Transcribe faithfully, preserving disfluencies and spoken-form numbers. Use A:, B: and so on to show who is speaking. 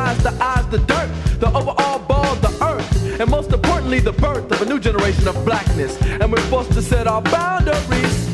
A: skies, the eyes, the dirt, the overall ball, the earth, and most importantly, the birth of a new generation of blackness. And we're forced to set our boundaries.